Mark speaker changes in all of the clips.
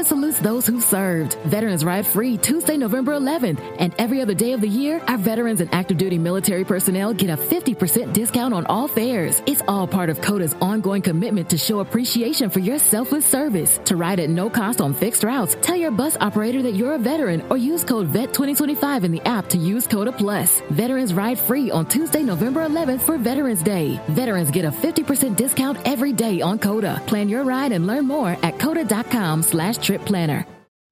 Speaker 1: salutes those who served. Veterans Ride Free Tuesday, November 11th. And every other day of the year, our veterans and active duty military personnel get a 50% discount on all fares. It's all part of CODA's ongoing commitment to show appreciation for your selfless service. To ride at no cost on fixed routes, tell your bus operator that you're a veteran or use code VET2025 in the app to use CODA Plus. Veterans Ride Free on Tuesday, November 11th for Veterans Day. Veterans get a 50% discount every day on CODA. Plan your ride and learn more at coda.com/trip planner.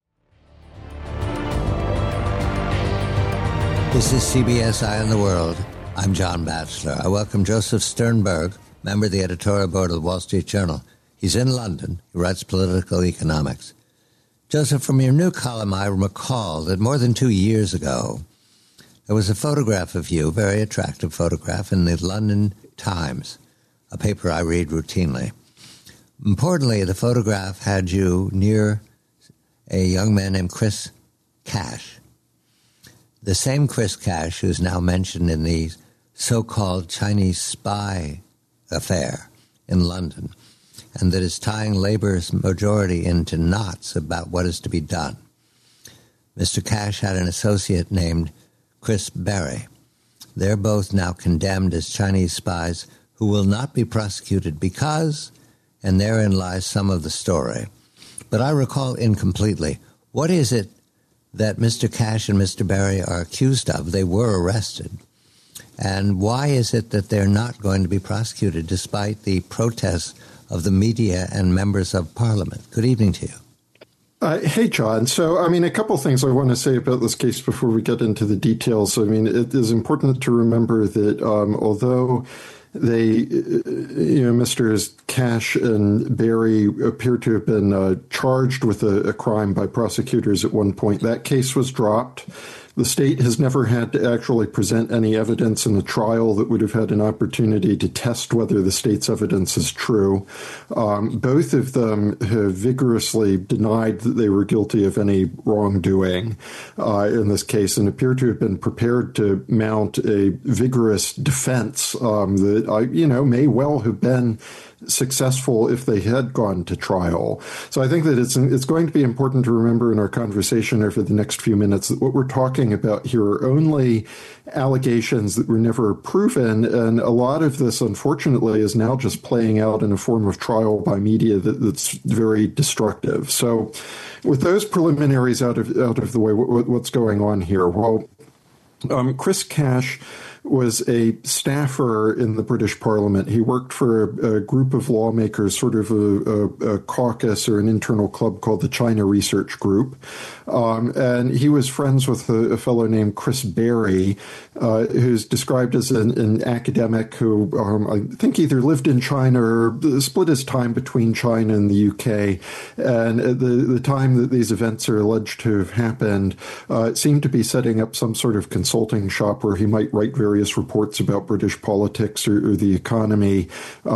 Speaker 2: This is CBS Eye on the World. I'm John Batchelor. I welcome Joseph Sternberg, member of the editorial board of the Wall Street Journal. He's in London. He writes political economics. Joseph, from your new column, I recall that more than 2 years ago, there was a photograph of you, a very attractive photograph, in the London Times, a paper I read routinely. Importantly, the photograph had you near a young man named Chris Cash. The same Chris Cash who's now mentioned in the so-called Chinese spy affair in London, and that is tying Labour's majority into knots about what is to be done. Mr. Cash had an associate named Chris Berry. They're both now condemned as Chinese spies who will not be prosecuted because, and therein lies some of the story. But I recall incompletely, what is it that Mr. Cash and Mr. Berry are accused of? They were arrested. And why is it that they're not going to be prosecuted despite the protests of the media and members of Parliament? Good evening to you.
Speaker 3: Hey, John. So, a couple things I want to say about this case before we get into the details. It is important to remember that although Mr. Cash and Berry appear to have been charged with a crime by prosecutors at one point, that case was dropped. The state has never had to actually present any evidence in the trial that would have had an opportunity to test whether the state's evidence is true. Both of them have vigorously denied that they were guilty of any wrongdoing in this case and appear to have been prepared to mount a vigorous defense that may well have been successful if they had gone to trial. So I think that it's going to be important to remember in our conversation over the next few minutes that what we're talking about here are only allegations that were never proven, and a lot of this, unfortunately, is now just playing out in a form of trial by media that's very destructive. So with those preliminaries out of the way, what's going on here? Well, Chris Cash was a staffer in the British Parliament. He worked for a group of lawmakers, sort of a caucus or an internal club called the China Research Group. And he was friends with a fellow named Chris Berry, who's described as an academic who I think either lived in China or split his time between China and the UK. And at the time that these events are alleged to have happened, it seemed to be setting up some sort of consulting shop where he might write various reports about British politics or the economy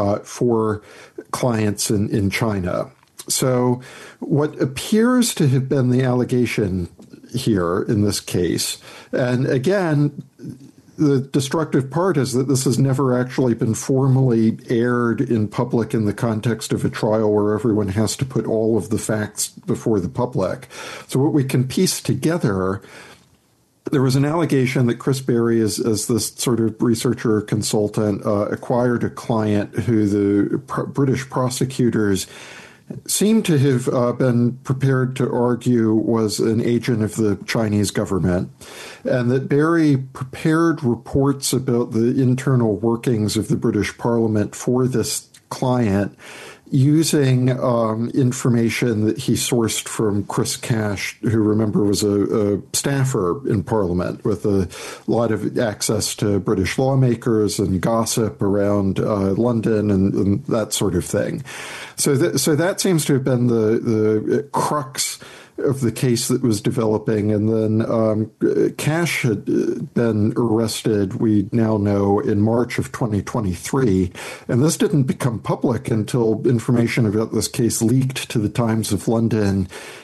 Speaker 3: for clients in China. So what appears to have been the allegation here in this case, and again, the destructive part is that this has never actually been formally aired in public in the context of a trial where everyone has to put all of the facts before the public. So what we can piece together, there was an allegation that Chris Berry, as this sort of researcher or consultant, acquired a client who the British prosecutors seemed to have been prepared to argue was an agent of the Chinese government, and that Berry prepared reports about the internal workings of the British Parliament for this client using information that he sourced from Chris Cash, who, remember, was a staffer in Parliament with a lot of access to British lawmakers and gossip around London and that sort of thing. So that seems to have been the crux of the case that was developing. And then Cash had been arrested, we now know, in March of 2023. And this didn't become public until information about this case leaked to the Times of London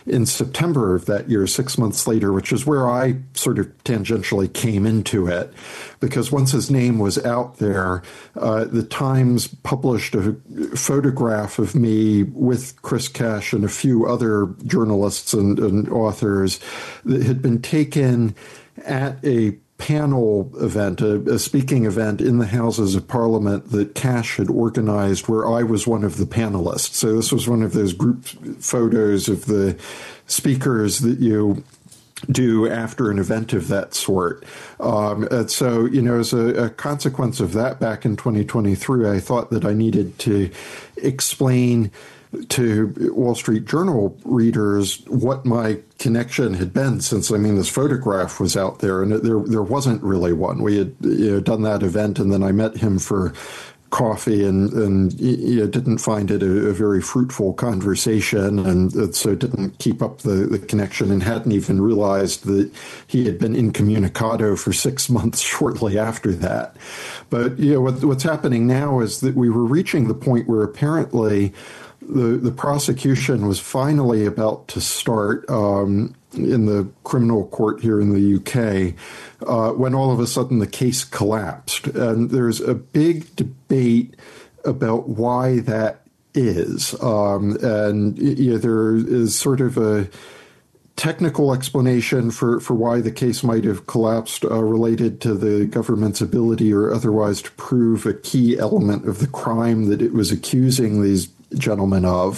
Speaker 3: in September of that year, 6 months later, which is where I sort of tangentially came into it. Because once his name was out there, the Times published a photograph of me with Chris Cash and a few other journalists and authors that had been taken at a panel event, a speaking event in the Houses of Parliament that Cash had organized, where I was one of the panelists. So this was one of those group photos of the speakers that you do after an event of that sort. And so, as a consequence of that, back in 2023, I thought that I needed to explain to Wall Street Journal readers what my connection had been, since, this photograph was out there, and there wasn't really one. We had done that event, and then I met him for coffee and didn't find it a very fruitful conversation, and so didn't keep up the connection, and hadn't even realized that he had been incommunicado for 6 months shortly after that. But what's happening now is that we were reaching the point where apparently the prosecution was finally about to start in the criminal court here in the UK, when all of a sudden the case collapsed. And there's a big debate about why that is. And there is sort of a technical explanation for why the case might have collapsed, related to the government's ability or otherwise to prove a key element of the crime that it was accusing these gentlemen of.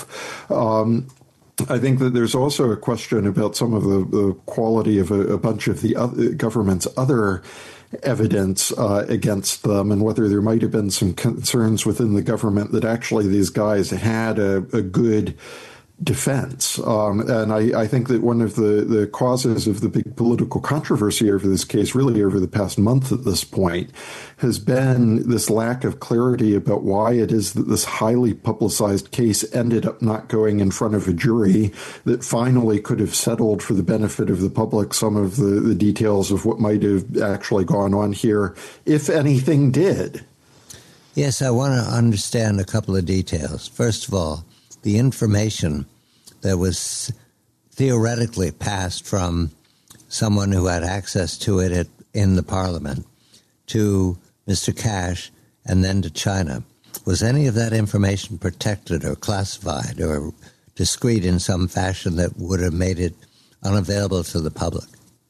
Speaker 3: I think that there's also a question about some of the quality of a bunch of the government's other evidence against them, and whether there might have been some concerns within the government that actually these guys had a good defense. And I think that one of the causes of the big political controversy over this case, really over the past month at this point, has been this lack of clarity about why it is that this highly publicized case ended up not going in front of a jury that finally could have settled, for the benefit of the public, some of the details of what might have actually gone on here, if anything did.
Speaker 2: Yes, I want to understand a couple of details. First of all, the information that was theoretically passed from someone who had access to it in the Parliament to Mr. Cash and then to China, was any of that information protected or classified or discreet in some fashion that would have made it unavailable to the public?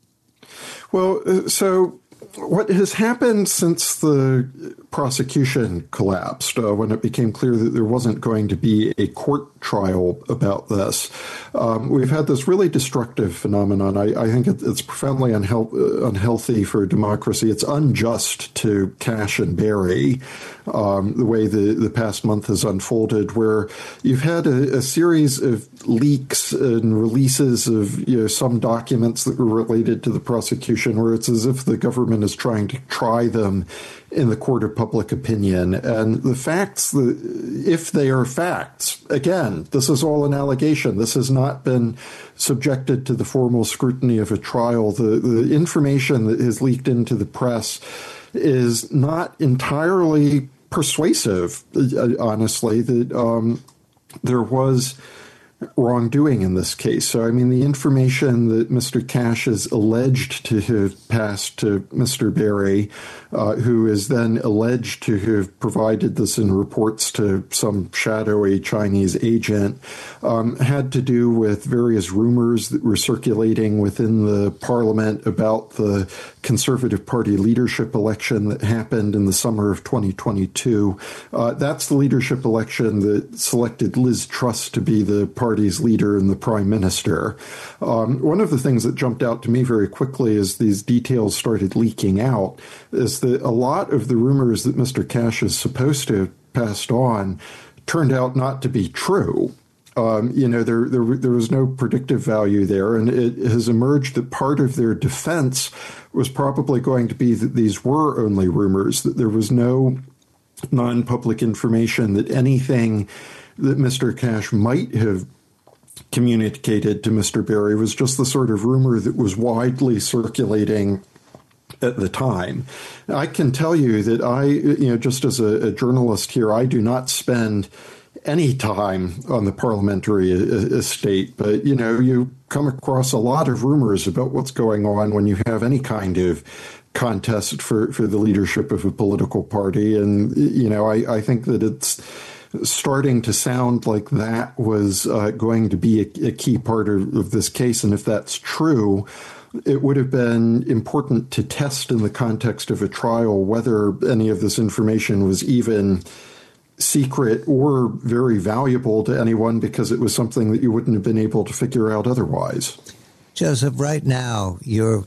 Speaker 3: Well, so what has happened since the prosecution collapsed, when it became clear that there wasn't going to be a court trial about this, we've had this really destructive phenomenon. I think it's profoundly unhealthy for democracy. It's unjust to Cash and Barry, the way the past month has unfolded, where you've had a series of leaks and releases of some documents that were related to the prosecution, where it's as if the government is trying to try them in the court of public opinion. And the facts, if they are facts, again, this is all an allegation. This has not been subjected to the formal scrutiny of a trial. The information that has leaked into the press is not entirely persuasive, honestly, that there was wrongdoing in this case. So, the information that Mr. Cash is alleged to have passed to Mr. Barry, who is then alleged to have provided this in reports to some shadowy Chinese agent, had to do with various rumors that were circulating within the Parliament about the Conservative Party leadership election that happened in the summer of 2022. That's the leadership election that selected Liz Truss to be the party's leader and the prime minister. One of the things that jumped out to me very quickly as these details started leaking out is that a lot of the rumors that Mr. Cash is supposed to have passed on turned out not to be true. There was no predictive value there, and it has emerged that part of their defense was probably going to be that these were only rumors, that there was no non-public information, that anything that Mr. Cash might have communicated to Mr. Barry was just the sort of rumor that was widely circulating at the time. I can tell you that just as a journalist here, I do not spend any time on the parliamentary estate, but, you come across a lot of rumors about what's going on when you have any kind of contest for the leadership of a political party. And, I think that it's starting to sound like that was going to be a key part of this case. And if that's true, it would have been important to test in the context of a trial whether any of this information was even secret or very valuable to anyone, because it was something that you wouldn't have been able to figure out otherwise.
Speaker 2: Joseph, right now, your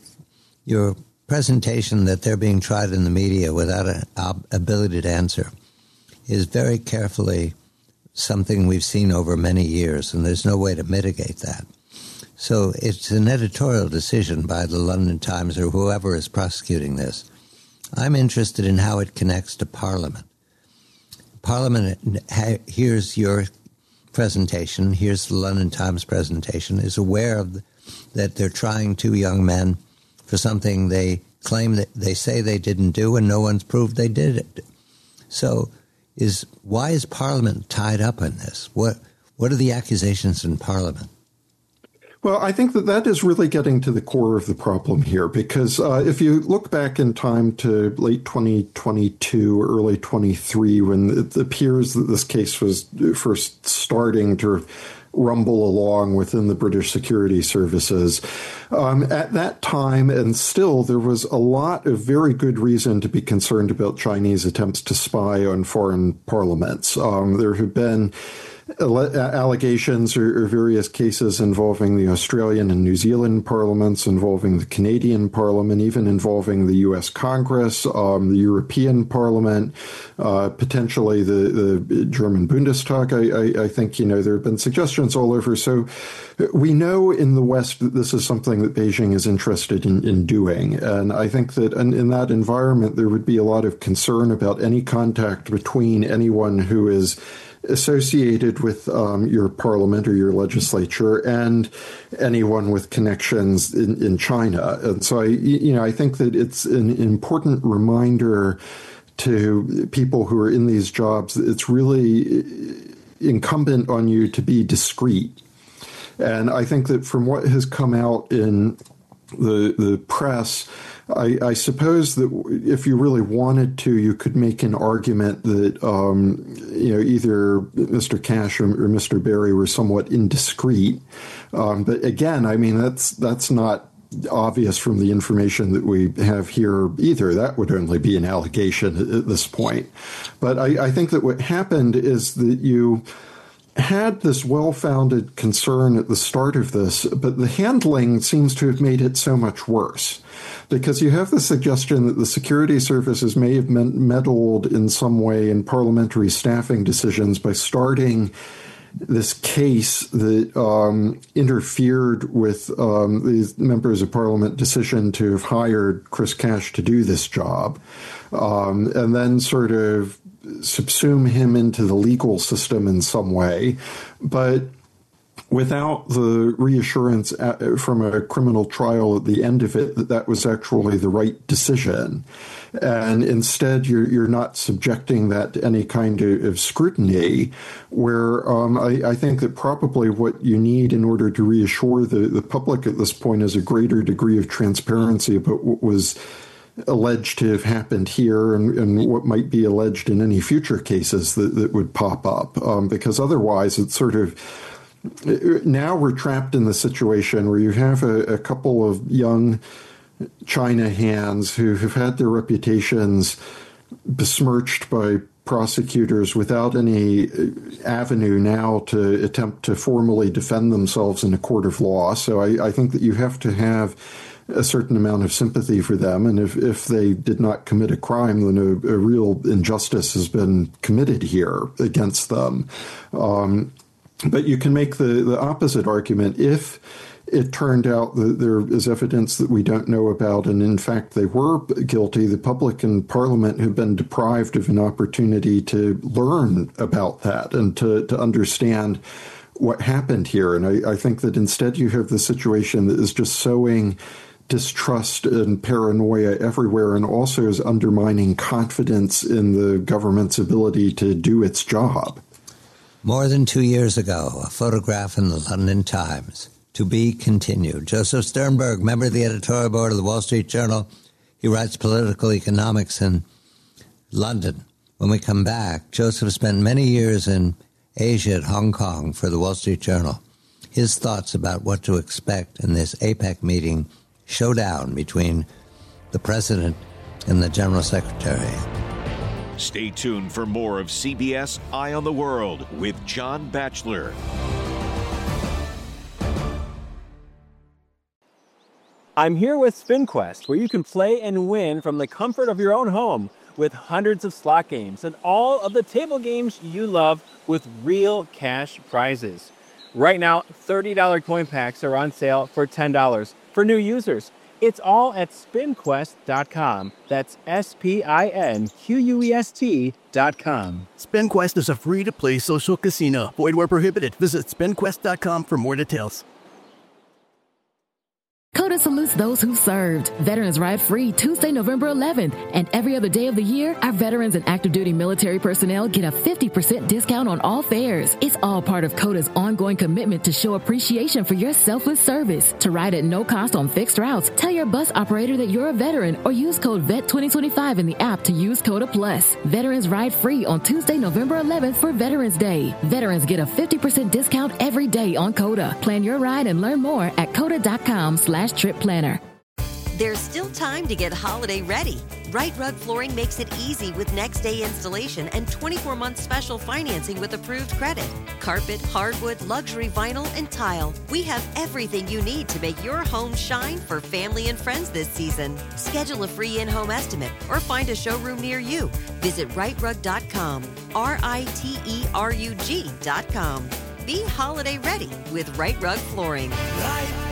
Speaker 2: presentation that they're being tried in the media without an ability to answer is very carefully something we've seen over many years, and there's no way to mitigate that. So it's an editorial decision by the London Times or whoever is prosecuting this. I'm interested in how it connects to Parliament. Parliament hears your presentation, here's the London Times presentation, is aware of that they're trying two young men for something they claim that they say they didn't do, and no one's proved they did it. So why is Parliament tied up in this? What are the accusations in Parliament?
Speaker 3: Well, I think that is really getting to the core of the problem here, because if you look back in time to late 2022, early 23, when it appears that this case was first starting to rumble along within the British security services, at that time, and still, there was a lot of very good reason to be concerned about Chinese attempts to spy on foreign parliaments. There have been allegations or various cases involving the Australian and New Zealand parliaments, involving the Canadian parliament, even involving the U.S. Congress, the European Parliament, potentially the German Bundestag. I think, there have been suggestions all over. So we know in the West that this is something that Beijing is interested in doing. And I think that in that environment, there would be a lot of concern about any contact between anyone who is associated with your parliament or your legislature and anyone with connections in China. And so I think that it's an important reminder to people who are in these jobs that it's really incumbent on you to be discreet. And I think that from what has come out in the press, I suppose that if you really wanted to, you could make an argument that, either Mr. Cash or Mr. Berry were somewhat indiscreet. But again, I mean, that's not obvious from the information that we have here either. That would only be an allegation at this point. But I think that what happened is that you had this well-founded concern at the start of this, but the handling seems to have made it so much worse. Because you have the suggestion that the security services may have meddled in some way in parliamentary staffing decisions by starting this case that interfered with these members of parliament decision to have hired Chris Cash to do this job, and then sort of subsume him into the legal system in some way. But without the reassurance from a criminal trial at the end of it that was actually the right decision. And instead, you're not subjecting that to any kind of scrutiny, where I think that probably what you need in order to reassure the public at this point is a greater degree of transparency about what was alleged to have happened here and what might be alleged in any future cases that would pop up. Because otherwise, it's sort of, now we're trapped in the situation where you have a couple of young China hands who have had their reputations besmirched by prosecutors without any avenue now to attempt to formally defend themselves in a court of law. So I think that you have to have a certain amount of sympathy for them. And if they did not commit a crime, then a real injustice has been committed here against them. But you can make the opposite argument. If it turned out that there is evidence that we don't know about, and in fact they were guilty, the public and Parliament have been deprived of an opportunity to learn about that and to understand what happened here. And I think that instead you have the situation that is just sowing distrust and paranoia everywhere, and also is undermining confidence in the government's ability to do its job.
Speaker 2: More than 2 years ago, a photograph in the London Times. To be continued. Joseph Sternberg, member of the editorial board of the Wall Street Journal. He writes political economics in London. When we come back, Joseph spent many years in Asia at Hong Kong for the Wall Street Journal. His thoughts about what to expect in this APEC meeting showdown between the president and the general secretary.
Speaker 4: Stay tuned for more of CBS Eye on the World with John Batchelor.
Speaker 5: I'm here with SpinQuest, where you can play and win from the comfort of your own home with hundreds of slot games and all of the table games you love with real cash prizes. Right now, $30 coin packs are on sale for $10 for new users. It's all at SpinQuest.com. That's SpinQuest.com.
Speaker 6: SpinQuest is a free-to-play social casino. Void where prohibited. Visit SpinQuest.com for more details.
Speaker 1: COTA salutes those who served. Veterans ride free Tuesday, November 11th. And every other day of the year, our veterans and active duty military personnel get a 50% discount on all fares. It's all part of COTA's ongoing commitment to show appreciation for your selfless service. To ride at no cost on fixed routes, tell your bus operator that you're a veteran or use code VET2025 in the app to use COTA Plus. Veterans ride free on Tuesday, November 11th for Veterans Day. Veterans get a 50% discount every day on COTA. Plan your ride and learn more at COTA.com/trip planner.
Speaker 7: There's still time to get holiday ready. Right Rug Flooring makes it easy with next day installation and 24-month special financing with approved credit. Carpet, hardwood, luxury vinyl, and tile. We have everything you need to make your home shine for family and friends this season. Schedule a free in-home estimate or find a showroom near you. Visit rightrug.com, RITERUG.com. Be holiday ready with Right Rug Flooring.
Speaker 8: Right